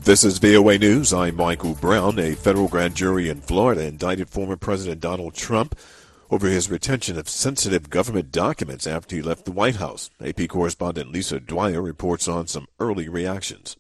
This is VOA News. I'm Michael Brown. A federal grand jury in Florida indicted former President Donald Trump over his retention of sensitive government documents after he left the White House. AP correspondent Lisa Dwyer reports on some early reactions.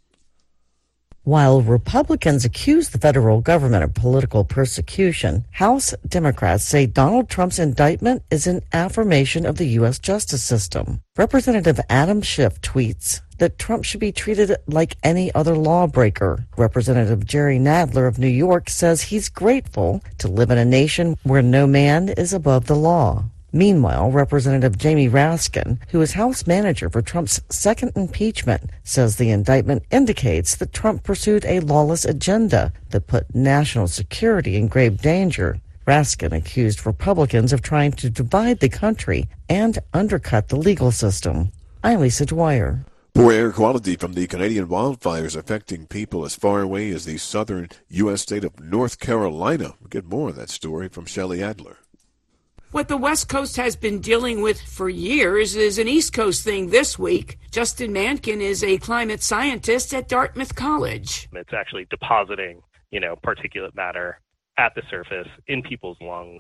While Republicans accuse the federal government of political persecution, House Democrats say Donald Trump's indictment is an affirmation of the U.S. justice system. Representative Adam Schiff tweets that Trump should be treated like any other lawbreaker. Representative Jerry Nadler of New York says he's grateful to live in a nation where no man is above the law. Meanwhile, Representative Jamie Raskin, who is House manager for Trump's second impeachment, says the indictment indicates that Trump pursued a lawless agenda that put national security in grave danger. Raskin accused Republicans of trying to divide the country and undercut the legal system. I'm Lisa Dwyer. Poor air quality from the Canadian wildfires affecting people as far away as the southern U.S. state of North Carolina. We'll get more of that story from Shelley Adler. What the West Coast has been dealing with for years is an East Coast thing this week. Justin Mankin is a climate scientist at Dartmouth College. It's actually depositing, particulate matter at the surface in people's lungs,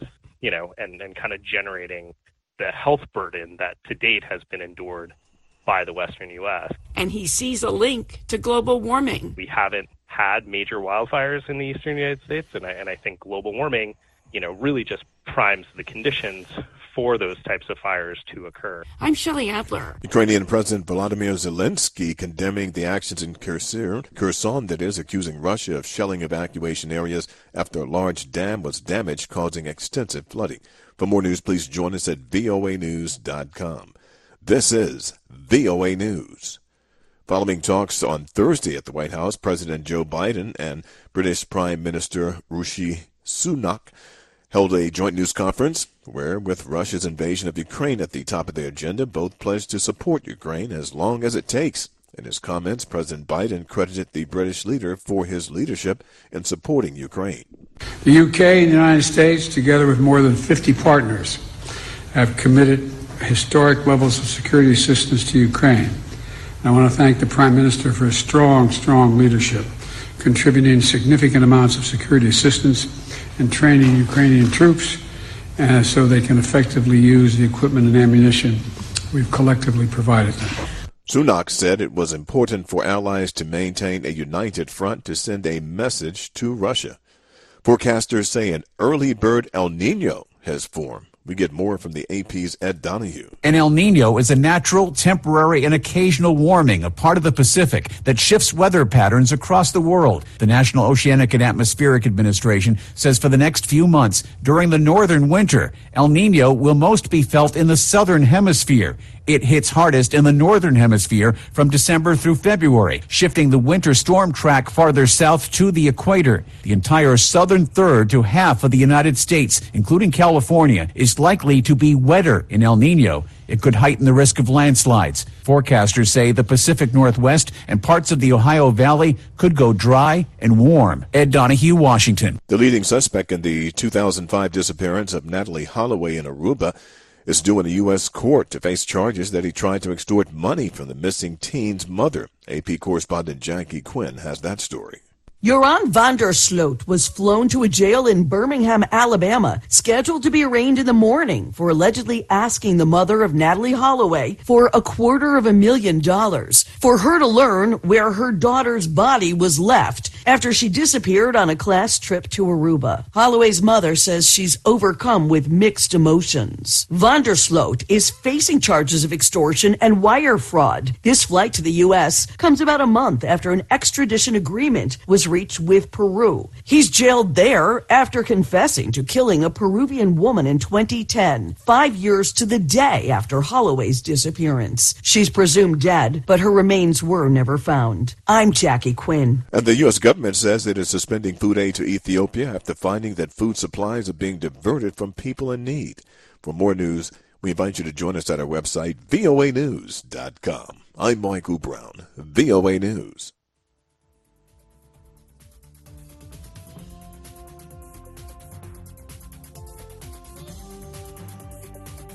and kind of generating the health burden that to date has been endured by the Western U.S. And he sees a link to global warming. We haven't had major wildfires in the eastern United States, and I think global warming really just primes the conditions for those types of fires to occur. I'm Shelley Adler. Ukrainian President Volodymyr Zelensky condemning the actions in Kherson, that is, accusing Russia of shelling evacuation areas after a large dam was damaged, causing extensive flooding. For more news, please join us at voanews.com. This is VOA News. Following talks on Thursday at the White House, President Joe Biden and British Prime Minister Rishi Sunak held a joint news conference where, with Russia's invasion of Ukraine at the top of their agenda, both pledged to support Ukraine as long as it takes. In his comments, President Biden credited the British leader for his leadership in supporting Ukraine. The UK and the United States, together with more than 50 partners, have committed historic levels of security assistance to Ukraine. And I want to thank the Prime Minister for his strong leadership, contributing significant amounts of security assistance and training Ukrainian troops so they can effectively use the equipment and ammunition we've collectively provided them. Sunak said it was important for allies to maintain a united front to send a message to Russia. Forecasters say an early bird El Niño has formed. We get more from the AP's Ed Donahue. An El Niño is a natural, temporary, and occasional warming, a part of the Pacific that shifts weather patterns across the world. The National Oceanic and Atmospheric Administration says for the next few months, during the northern winter, El Niño will most be felt in the southern hemisphere. It hits hardest in the northern hemisphere from December through February, shifting the winter storm track farther south to the equator. The entire southern third to half of the United States, including California, is likely to be wetter in El Niño. It could heighten the risk of landslides. Forecasters say the Pacific Northwest and parts of the Ohio Valley could go dry and warm. Ed Donahue, Washington. The leading suspect in the 2005 disappearance of Natalee Holloway in Aruba is due in a U.S. court to face charges that he tried to extort money from the missing teen's mother. AP correspondent Jackie Quinn has that story. Joran van der Sloot was flown to a jail in Birmingham, Alabama, scheduled to be arraigned in the morning for allegedly asking the mother of Natalee Holloway for $250,000 for her to learn where her daughter's body was left after she disappeared on a class trip to Aruba. Holloway's mother says she's overcome with mixed emotions. Van der Sloot is facing charges of extortion and wire fraud. This flight to the U.S. comes about a month after an extradition agreement was reached with Peru. He's jailed there after confessing to killing a Peruvian woman in 2010, 5 years to the day after Holloway's disappearance. She's presumed dead, but her remains were never found. I'm Jackie Quinn. And the U.S. government says it is suspending food aid to Ethiopia after finding that food supplies are being diverted from people in need. For more news, we invite you to join us at our website, voanews.com. I'm Michael Brown, VOA News.